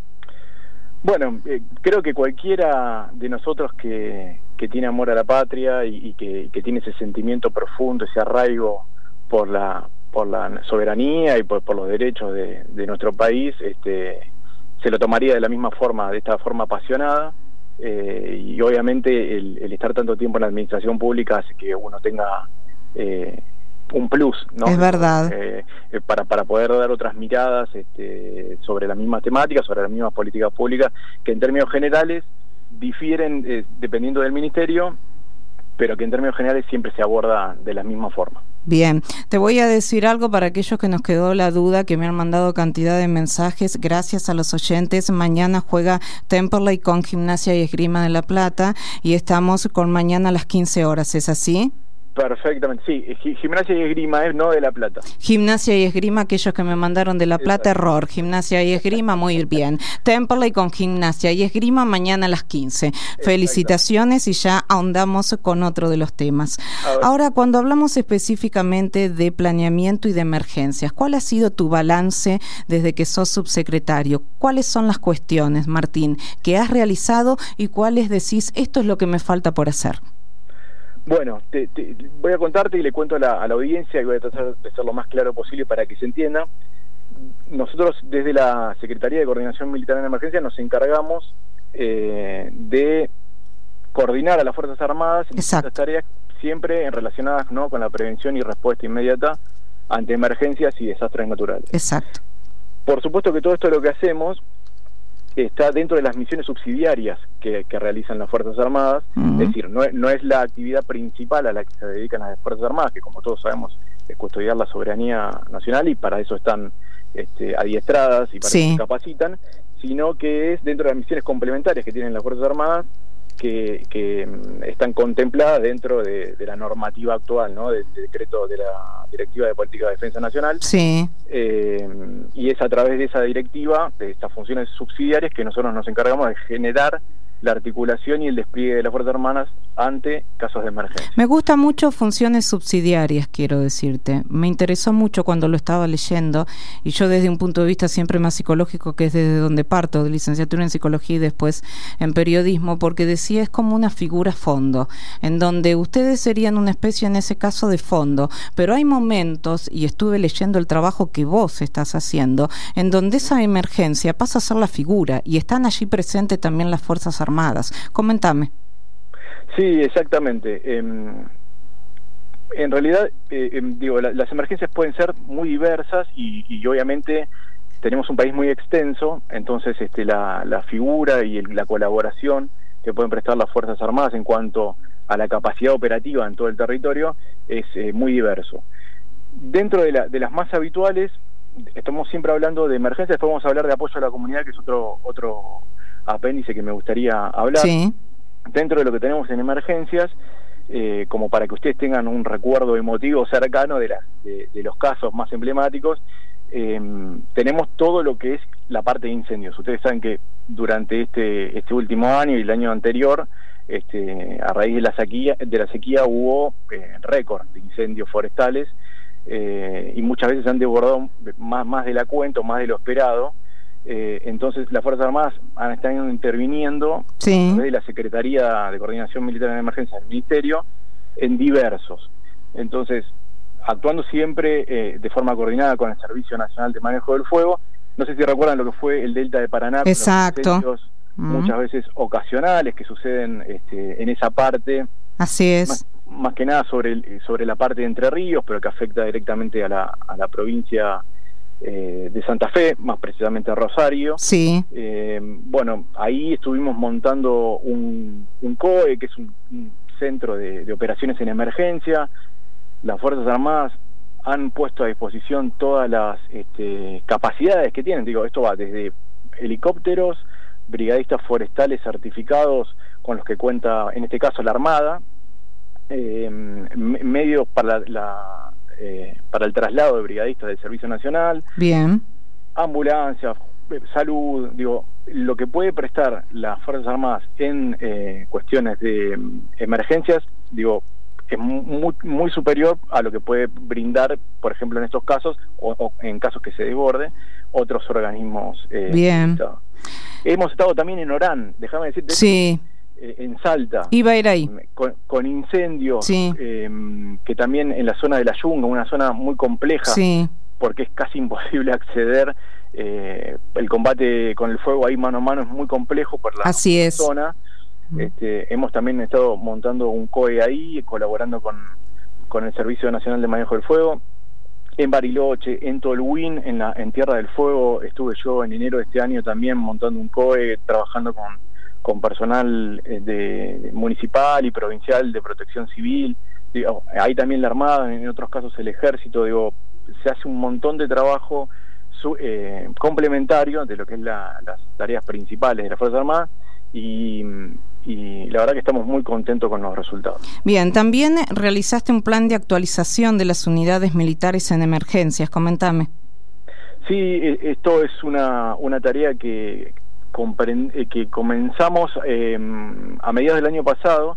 Bueno, eh, creo que cualquiera de nosotros que, que tiene amor a la patria y, y que, que tiene ese sentimiento profundo, ese arraigo por la por la soberanía y por, por los derechos de, de nuestro país, este, se lo tomaría de la misma forma, de esta forma apasionada, eh, y obviamente el, el estar tanto tiempo en la administración pública hace que uno tenga eh, un plus, ¿no? Es verdad. Eh, eh, para, para poder dar otras miradas este, sobre las mismas temáticas, sobre las mismas políticas públicas, que en términos generales difieren eh, dependiendo del ministerio, pero que en términos generales siempre se aborda de la misma forma. Bien, te voy a decir algo para aquellos que nos quedó la duda, que me han mandado cantidad de mensajes, gracias a los oyentes. Mañana juega Temperley con Gimnasia y Esgrima de La Plata y estamos con mañana a las quince horas, ¿es así? Perfectamente, sí, Gimnasia y Esgrima es no de La Plata. Gimnasia y Esgrima, aquellos que me mandaron de La Plata, exacto. Error. Gimnasia y Esgrima, muy bien. Temperley con Gimnasia y Esgrima mañana a las quince. Felicitaciones y ya ahondamos con otro de los temas. Ahora, cuando hablamos específicamente de planeamiento y de emergencias, ¿cuál ha sido tu balance desde que sos subsecretario? ¿Cuáles son las cuestiones, Martín, que has realizado y cuáles decís, esto es lo que me falta por hacer? Bueno, te, te, voy a contarte y le cuento a la, a la audiencia y voy a tratar de ser lo más claro posible para que se entienda. Nosotros desde la Secretaría de Coordinación Militar en Emergencia nos encargamos eh, de coordinar a las Fuerzas Armadas en estas tareas siempre relacionadas, ¿no?, con la prevención y respuesta inmediata ante emergencias y desastres naturales. Exacto. Por supuesto que todo esto lo que hacemos está dentro de las misiones subsidiarias que, que realizan las Fuerzas Armadas, uh-huh. es decir, no es, no es la actividad principal a la que se dedican las Fuerzas Armadas, que como todos sabemos es custodiar la soberanía nacional y para eso están este, adiestradas y para sí. eso se capacitan, sino que es dentro de las misiones complementarias que tienen las Fuerzas Armadas que, que están contempladas dentro de, de la normativa actual, ¿no?, del de decreto de la Directiva de Política de Defensa Nacional. Sí. Eh, y es a través de esa directiva, de estas funciones subsidiarias, que nosotros nos encargamos de generar la articulación y el despliegue de las Fuerzas Armadas ante casos de emergencia. Me gusta mucho funciones subsidiarias, quiero decirte. Me interesó mucho cuando lo estaba leyendo, y yo desde un punto de vista siempre más psicológico, que es desde donde parto, de licenciatura en psicología y después en periodismo, porque decía es como una figura fondo, en donde ustedes serían una especie en ese caso de fondo, pero hay momentos, y estuve leyendo el trabajo que vos estás haciendo, en donde esa emergencia pasa a ser la figura, y están allí presentes también las Fuerzas Armadas. Coméntame. Sí, exactamente. Eh, en realidad, eh, eh, digo, la, las emergencias pueden ser muy diversas y, y obviamente tenemos un país muy extenso, entonces este, la, la figura y el, la colaboración que pueden prestar las Fuerzas Armadas en cuanto a la capacidad operativa en todo el territorio es eh, muy diverso. Dentro de, la, de las más habituales, estamos siempre hablando de emergencias, después vamos a hablar de apoyo a la comunidad, que es otro otro apéndice que me gustaría hablar. Sí. Dentro de lo que tenemos en emergencias, eh, como para que ustedes tengan un recuerdo emotivo cercano de, la, de, de los casos más emblemáticos, eh, tenemos todo lo que es la parte de incendios. Ustedes saben que durante este este último año y el año anterior, este, a raíz de la sequía, de la sequía hubo eh, récord de incendios forestales, eh, y muchas veces han desbordado más, más de la cuenta, más de lo esperado. Eh, entonces las Fuerzas Armadas han estado interviniendo sí. desde la Secretaría de Coordinación Militar en Emergencia del Ministerio en diversos. Entonces, actuando siempre eh, de forma coordinada con el Servicio Nacional de Manejo del Fuego. No sé si recuerdan lo que fue el Delta de Paraná. Exacto. Con los incendios mm. muchas veces ocasionales que suceden este, en esa parte. Así es. Más, más que nada sobre, el, sobre la parte de Entre Ríos, pero que afecta directamente a la, a la provincia Eh, de Santa Fe, más precisamente a Rosario. Sí. Eh, bueno, ahí estuvimos montando un, un C O E, que es un, un centro de, de operaciones en emergencia. Las Fuerzas Armadas han puesto a disposición todas las este, capacidades que tienen. Digo, esto va desde helicópteros, brigadistas forestales certificados con los que cuenta, en este caso, la Armada, eh, medios para la, la Eh, para el traslado de brigadistas del Servicio Nacional, bien, ambulancias, salud, digo, lo que puede prestar las Fuerzas Armadas en eh, cuestiones de um, emergencias, digo, es muy, muy superior a lo que puede brindar, por ejemplo, en estos casos, o, o en casos que se desborde, otros organismos. Eh, bien. Hemos estado también en Orán, déjame decirte. Sí. En Salta, iba a ir ahí con, con incendios, sí. eh, que también en la zona de la Yunga, una zona muy compleja, sí. porque es casi imposible acceder, eh, el combate con el fuego ahí mano a mano es muy complejo por la Así es. zona. Este, hemos también estado montando un C O E ahí, colaborando con, con el Servicio Nacional de Manejo del Fuego. En Bariloche, en Tolhuin, en, la, en Tierra del Fuego, estuve yo en enero de este año también montando un C O E, trabajando con con personal de, de municipal y provincial de protección civil. Digo, hay también la Armada, en otros casos el Ejército. Digo, se hace un montón de trabajo su, eh, complementario de lo que es la, las tareas principales de las Fuerzas Armadas, y, y la verdad que estamos muy contentos con los resultados. Bien, también realizaste un plan de actualización de las unidades militares en emergencias, comentame. Sí, esto es una, una tarea que, que comenzamos eh, a mediados del año pasado.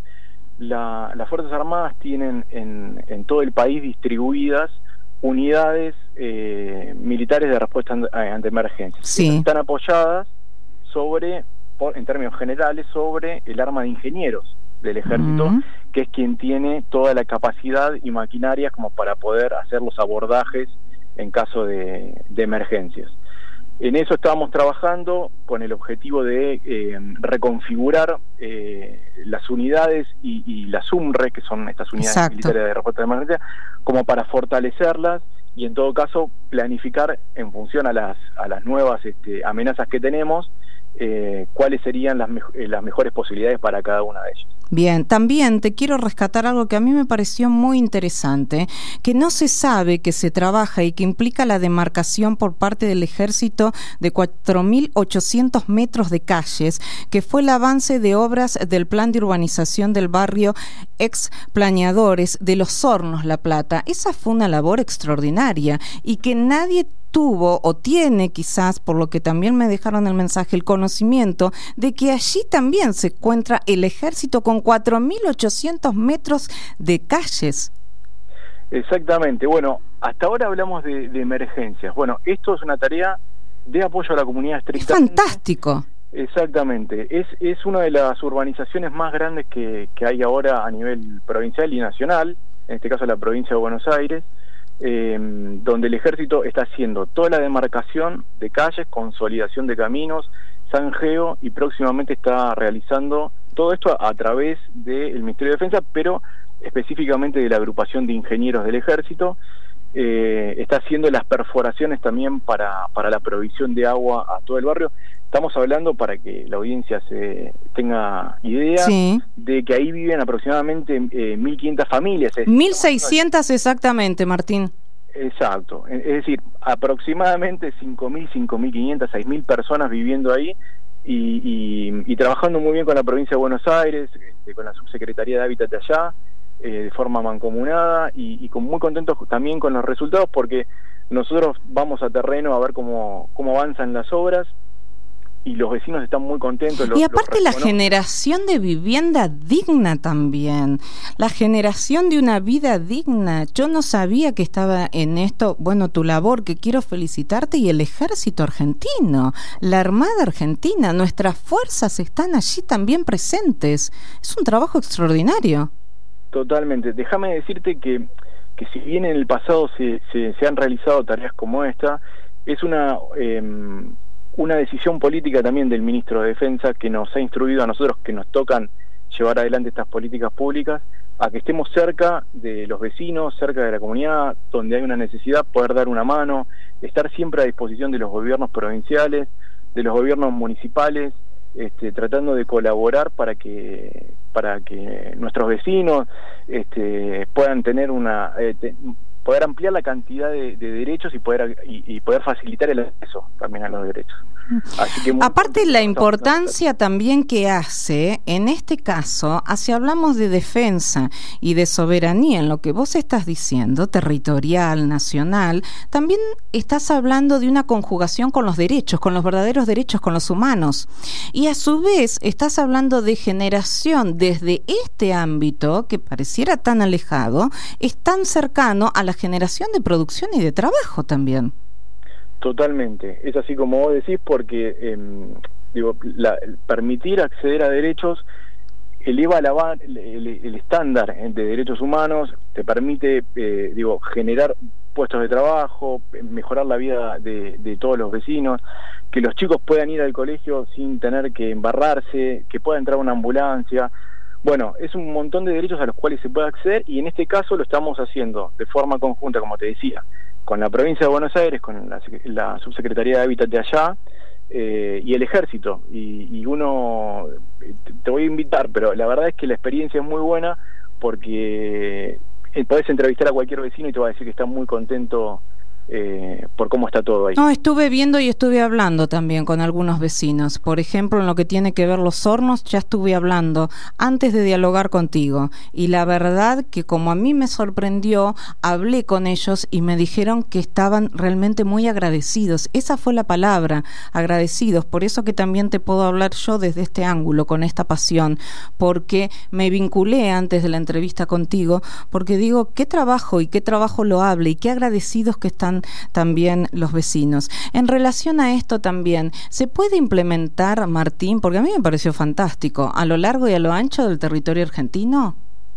La, las Fuerzas Armadas tienen en, en todo el país distribuidas unidades eh, militares de respuesta ante emergencias. Sí. Están apoyadas sobre, por, en términos generales, sobre el arma de ingenieros del ejército, uh-huh. que es quien tiene toda la capacidad y maquinaria como para poder hacer los abordajes en caso de, de emergencias. En eso estábamos trabajando con el objetivo de eh, reconfigurar eh, las unidades y, y las U M R E, que son estas unidades Exacto. militares de respuesta de emergencia, como para fortalecerlas y en todo caso planificar en función a las, a las nuevas este, amenazas que tenemos, eh, cuáles serían las, me las mejores posibilidades para cada una de ellas. Bien, también te quiero rescatar algo que a mí me pareció muy interesante, que no se sabe que se trabaja y que implica la demarcación por parte del ejército de cuatro mil ochocientos metros de calles, que fue el avance de obras del plan de urbanización del barrio ex Planeadores de Los Hornos, La Plata. Esa fue una labor extraordinaria y que nadie tuvo o tiene quizás, por lo que también me dejaron el mensaje, el conocimiento de que allí también se encuentra el ejército con cuatro mil ochocientos metros de calles. Exactamente. Bueno, hasta ahora hablamos de, de emergencias. Bueno, esto es una tarea de apoyo a la comunidad estrictamente. Es fantástico. Exactamente. Es, es una de las urbanizaciones más grandes que, que hay ahora a nivel provincial y nacional, en este caso la provincia de Buenos Aires, Eh, donde el ejército está haciendo toda la demarcación de calles, consolidación de caminos, zanjeo, y próximamente está realizando todo esto a, a través del Ministerio de Defensa, pero específicamente de la agrupación de ingenieros del ejército. Eh, está haciendo las perforaciones también para, para la provisión de agua a todo el barrio. Estamos hablando, para que la audiencia se tenga idea, sí. de que ahí viven aproximadamente eh, mil quinientas familias. mil seiscientas exactamente, Martín. Exacto. Es decir, aproximadamente cinco mil, cinco mil quinientas, seis mil personas viviendo ahí y, y, y trabajando muy bien con la provincia de Buenos Aires, este, con la Subsecretaría de Hábitat de allá, eh, de forma mancomunada y, y con, muy contentos también con los resultados, porque nosotros vamos a terreno a ver cómo, cómo avanzan las obras. Y los vecinos están muy contentos. Los, y aparte la generación de vivienda digna también, la generación de una vida digna. Yo no sabía que estaba en esto, bueno, tu labor, que quiero felicitarte, y el ejército argentino, la Armada Argentina, nuestras fuerzas están allí también presentes. Es un trabajo extraordinario. Totalmente. Déjame decirte que, que si bien en el pasado se, se, se han realizado tareas como esta, es una... Eh, una decisión política también del ministro de Defensa, que nos ha instruido a nosotros que nos tocan llevar adelante estas políticas públicas, a que estemos cerca de los vecinos, cerca de la comunidad, donde hay una necesidad, poder dar una mano, estar siempre a disposición de los gobiernos provinciales, de los gobiernos municipales, este, tratando de colaborar para que para que nuestros vecinos este, puedan tener una... Eh, te, poder ampliar la cantidad de, de derechos y poder y, y poder facilitar el acceso también a los derechos. Así que aparte la importancia también que hace, en este caso, si hablamos de defensa y de soberanía, en lo que vos estás diciendo, territorial, nacional, también estás hablando de una conjugación con los derechos, con los verdaderos derechos, con los humanos. Y a su vez estás hablando de generación desde este ámbito, que pareciera tan alejado, es tan cercano a la generación de producción y de trabajo también. Totalmente, es así como vos decís, porque eh, digo, la, permitir acceder a derechos eleva la, el, el estándar de derechos humanos, te permite eh, digo, generar puestos de trabajo, mejorar la vida de, de todos los vecinos, que los chicos puedan ir al colegio sin tener que embarrarse, que pueda entrar una ambulancia. Bueno, es un montón de derechos a los cuales se puede acceder, y en este caso lo estamos haciendo de forma conjunta, como te decía, con la provincia de Buenos Aires, con la, la Subsecretaría de Hábitat de allá, eh, y el ejército. Y, y uno, te, te voy a invitar, pero la verdad es que la experiencia es muy buena, porque podés entrevistar a cualquier vecino y te va a decir que está muy contento eh, por cómo está todo ahí. No, estuve viendo y estuve hablando también con algunos vecinos. Por ejemplo, en lo que tiene que ver los hornos, ya estuve hablando antes de dialogar contigo. Y la verdad que como a mí me sorprendió, hablé con ellos y me dijeron que estaban realmente muy agradecidos. Esa fue la palabra, agradecidos. Por eso que también te puedo hablar yo desde este ángulo, con esta pasión, porque me vinculé antes de la entrevista contigo, porque digo, qué trabajo y qué trabajo lo hable y qué agradecidos que están también los vecinos. En relación a esto también, ¿se puede implementar, Martín? Porque a mí me pareció fantástico, a lo largo y a lo ancho del territorio argentino.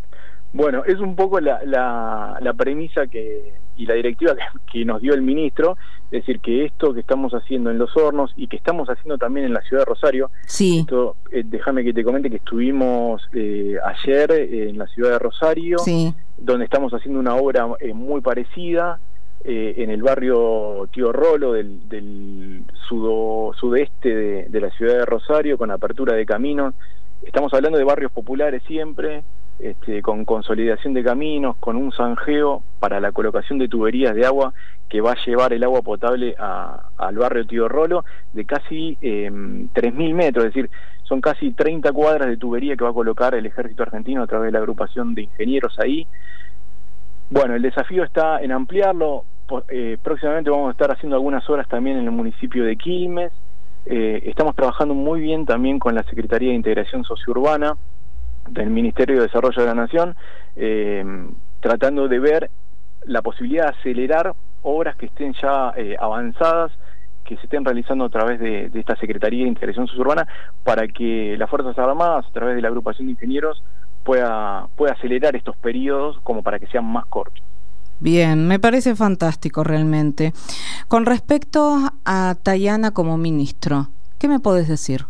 Bueno, es un poco la, la, la premisa que y la directiva que, que nos dio el ministro, es decir, que esto que estamos haciendo en Los Hornos y que estamos haciendo también en la ciudad de Rosario, sí. Esto, eh, déjame que te comente que estuvimos eh, ayer eh, en la ciudad de Rosario, sí. donde estamos haciendo una obra eh, muy parecida, Eh, en el barrio Tío Rolo del, del sudo, sudeste de, de la ciudad de Rosario, con apertura de caminos. Estamos hablando de barrios populares siempre, este, con consolidación de caminos, con un zanjeo para la colocación de tuberías de agua que va a llevar el agua potable a, al barrio Tío Rolo de casi eh, tres mil metros, es decir, son casi treinta cuadras de tubería que va a colocar el Ejército Argentino a través de la agrupación de ingenieros ahí. Bueno, el desafío está en ampliarlo. Eh, próximamente vamos a estar haciendo algunas obras también en el municipio de Quilmes. Eh, estamos trabajando muy bien también con la Secretaría de Integración Sociourbana del Ministerio de Desarrollo de la Nación, eh, tratando de ver la posibilidad de acelerar obras que estén ya eh, avanzadas, que se estén realizando a través de, de esta Secretaría de Integración Sociourbana, para que las Fuerzas Armadas, a través de la agrupación de ingenieros, pueda, pueda acelerar estos periodos como para que sean más cortos. Bien, me parece fantástico realmente. Con respecto a Tayana como ministro, ¿qué me podés decir?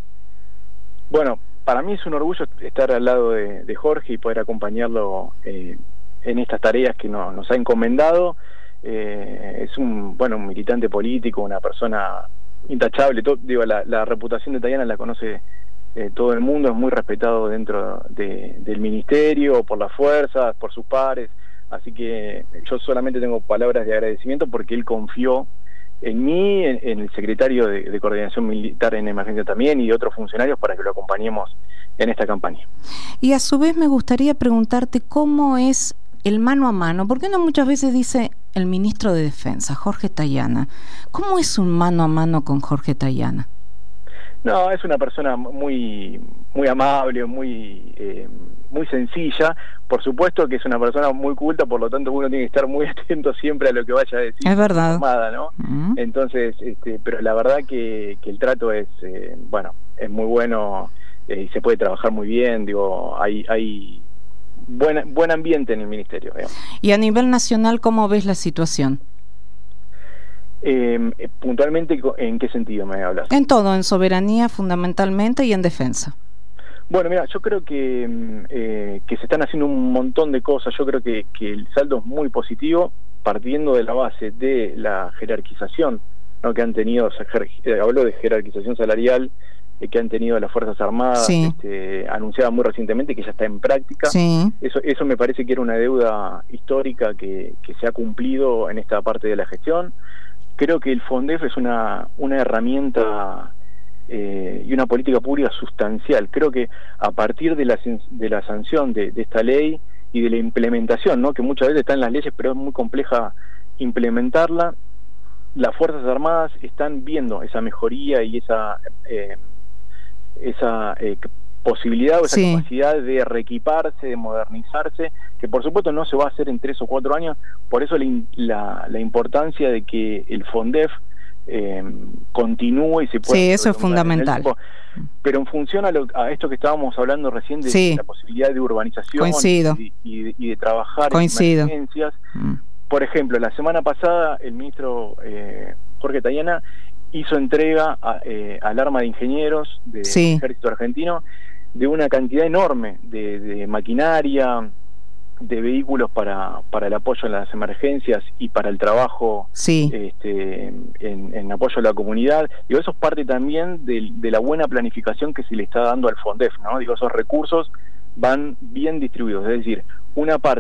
Bueno, para mí es un orgullo estar al lado de, de Jorge y poder acompañarlo eh, en estas tareas que no, nos ha encomendado. Eh, es un, bueno, un militante político, una persona intachable. Todo, digo, la, la reputación de Tayana la conoce eh, todo el mundo, es muy respetado dentro de, del ministerio, por las fuerzas, por sus pares. Así que yo solamente tengo palabras de agradecimiento porque él confió en mí, en, en el secretario de, de Coordinación Militar en Emergencia también y de otros funcionarios para que lo acompañemos en esta campaña. Y a su vez me gustaría preguntarte cómo es el mano a mano, porque uno muchas veces dice el ministro de Defensa, Jorge Tayana. ¿Cómo es un mano a mano con Jorge Tayana? No, es una persona muy muy amable, muy eh, muy sencilla. Por supuesto que es una persona muy culta, por lo tanto uno tiene que estar muy atento siempre a lo que vaya a decir. Es verdad. Informada, ¿no? Uh-huh. Entonces, este, pero la verdad que, que el trato es, eh, bueno, es muy bueno eh, y se puede trabajar muy bien. Digo, hay hay buen buen ambiente en el ministerio, digamos. Y a nivel nacional, ¿cómo ves la situación? Eh, puntualmente, ¿en qué sentido me hablas? En todo, en soberanía fundamentalmente y en defensa. Bueno, mira, yo creo que, eh, que se están haciendo un montón de cosas. Yo creo que, que el saldo es muy positivo, partiendo de la base de la jerarquización, ¿no?, que han tenido, se jer, eh, hablo de jerarquización salarial, eh, que han tenido las Fuerzas Armadas, sí. este, anunciada muy recientemente, que ya está en práctica. Sí. Eso, eso me parece que era una deuda histórica que, que se ha cumplido en esta parte de la gestión. Creo que el FONDEF es una, una herramienta eh, y una política pública sustancial. Creo que a partir de la, de la sanción de, de esta ley y de la implementación, ¿no?, que muchas veces está en las leyes, pero es muy compleja implementarla, las Fuerzas Armadas están viendo esa mejoría y esa, eh, esa eh, posibilidad o esa sí. capacidad de reequiparse, de modernizarse, que por supuesto no se va a hacer en tres o cuatro años. Por eso la, la, la importancia de que el FONDEF eh, continúe y se pueda... Sí, eso es fundamental. Pero en función a, lo, a esto que estábamos hablando recién de sí. la posibilidad de urbanización Coincido. y, y, y de trabajar Coincido. en emergencias. Mm. Por ejemplo, la semana pasada el ministro eh, Jorge Tayana hizo entrega a, eh, al arma de ingenieros del sí. Ejército Argentino de una cantidad enorme de, de maquinaria, de vehículos para, para el apoyo en las emergencias y para el trabajo sí. este, en, en apoyo a la comunidad. Digo, eso es parte también de, de la buena planificación que se le está dando al FONDEF, ¿no? Digo, esos recursos van bien distribuidos, es decir, una parte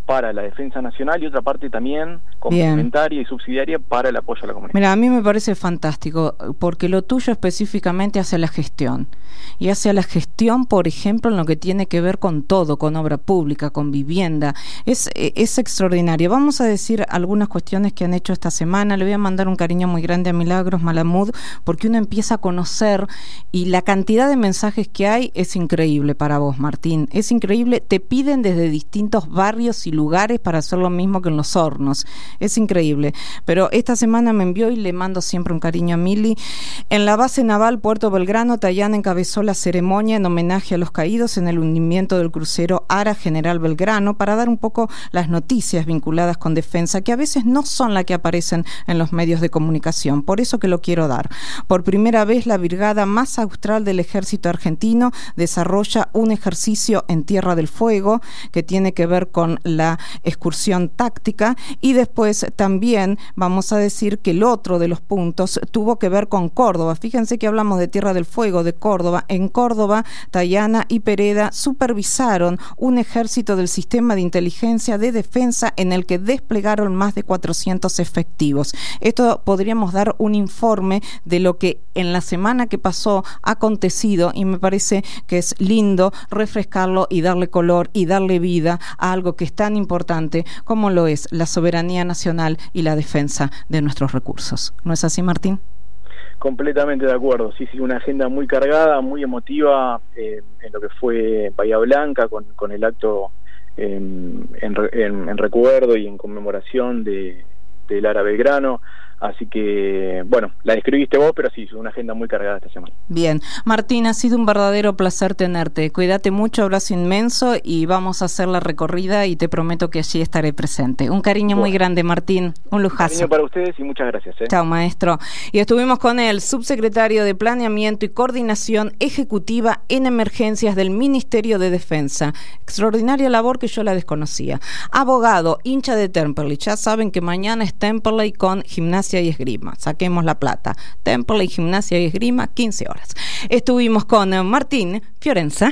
para la defensa nacional y otra parte también complementaria y subsidiaria para el apoyo a la comunidad. Mira, a mí me parece fantástico, porque lo tuyo específicamente hace la gestión, y hace la gestión, por ejemplo, en lo que tiene que ver con todo, con obra pública, con vivienda. Es, es extraordinario. Vamos a decir algunas cuestiones que han hecho esta semana. Le voy a mandar un cariño muy grande a Milagros Malamud, porque uno empieza a conocer, y la cantidad de mensajes que hay es increíble para vos, Martín. Es increíble. Te piden desde distintos barrios y lugares para hacer lo mismo que en Los Hornos. Es increíble. Pero esta semana me envió, y le mando siempre un cariño a Mili. En la base naval Puerto Belgrano, Tayana encabezó la ceremonia en homenaje a los caídos en el hundimiento del crucero Ara General Belgrano, para dar un poco las noticias vinculadas con defensa, que a veces no son las que aparecen en los medios de comunicación. Por eso que lo quiero dar. Por primera vez, la brigada más austral del ejército argentino desarrolla un ejercicio en Tierra del Fuego que tiene que ver con la excursión táctica, y después también vamos a decir que el otro de los puntos tuvo que ver con Córdoba. Fíjense que hablamos de Tierra del Fuego, de Córdoba. En Córdoba, Tayana y Pereda supervisaron un ejército del sistema de inteligencia de defensa en el que desplegaron más de cuatrocientos efectivos. Esto podríamos dar un informe de lo que en la semana que pasó ha acontecido, y me parece que es lindo refrescarlo y darle color y darle vida a algo que es tan importante como lo es la soberanía nacional y la defensa de nuestros recursos. ¿No es así, Martín? Completamente de acuerdo. Sí, sí, una agenda muy cargada, muy emotiva eh, en lo que fue Bahía Blanca, con, con el acto eh, en, en, en recuerdo y en conmemoración de, de Lara Belgrano. Así que, bueno, la describiste vos, pero sí, es una agenda muy cargada esta semana. Bien. Martín, ha sido un verdadero placer tenerte. Cuídate mucho, abrazo inmenso, y vamos a hacer la recorrida, y te prometo que allí estaré presente. Un cariño bueno. muy grande, Martín. Un lujazo. Un cariño para ustedes y muchas gracias. ¿eh? Chao, maestro. Y estuvimos con el subsecretario de Planeamiento y Coordinación Ejecutiva en Emergencias del Ministerio de Defensa. Extraordinaria labor que yo la desconocía. Abogado, hincha de Temperley. Ya saben que mañana es Temperley con Gimnasia y Esgrima. Saquemos la plata. Temperley, Gimnasia y Esgrima, quince horas. Estuvimos con Martín Fiorenza.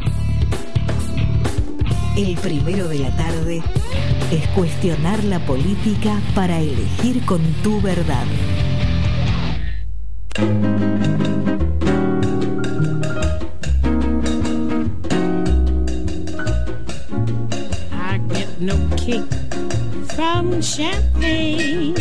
El primero de la tarde es cuestionar la política para elegir con tu verdad. I get no kick from champagne.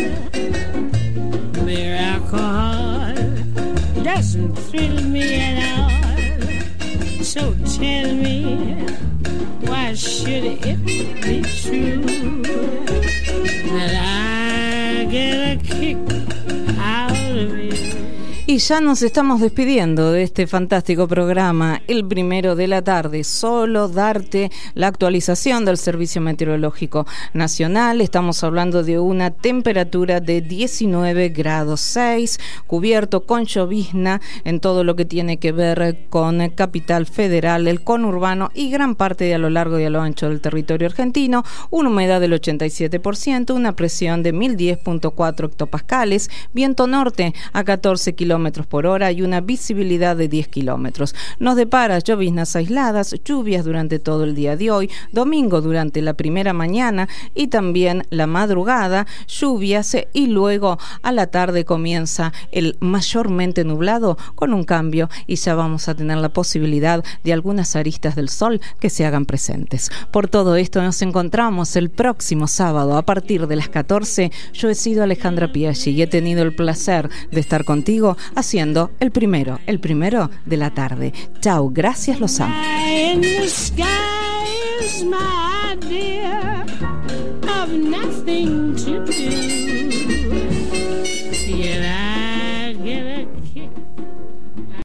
Mere alcohol doesn't thrill me at all. So tell me, why should it be true that I get a kick out of you? Y ya nos estamos despidiendo de este fantástico programa, el primero de la tarde. Solo darte la actualización del Servicio Meteorológico Nacional. Estamos hablando de una temperatura de diecinueve grados seis, cubierto con llovizna en todo lo que tiene que ver con Capital Federal, el conurbano y gran parte de a lo largo y a lo ancho del territorio argentino. Una humedad del ochenta y siete por ciento, una presión de mil diez punto cuatro hectopascales, viento norte a catorce kilómetros por hora y una visibilidad de diez kilómetros. Nos depara lloviznas aisladas, lluvias durante todo el día de hoy, domingo durante la primera mañana y también la madrugada, lluvias, y luego a la tarde comienza el mayormente nublado con un cambio, y ya vamos a tener la posibilidad de algunas aristas del sol que se hagan presentes. Por todo esto nos encontramos el próximo sábado a partir de las catorce. Yo he sido Alejandra Piaggi y he tenido el placer de estar contigo haciendo el primero, el primero de la tarde. Chao, gracias, los amo. In the sky is my idea of nothing to do.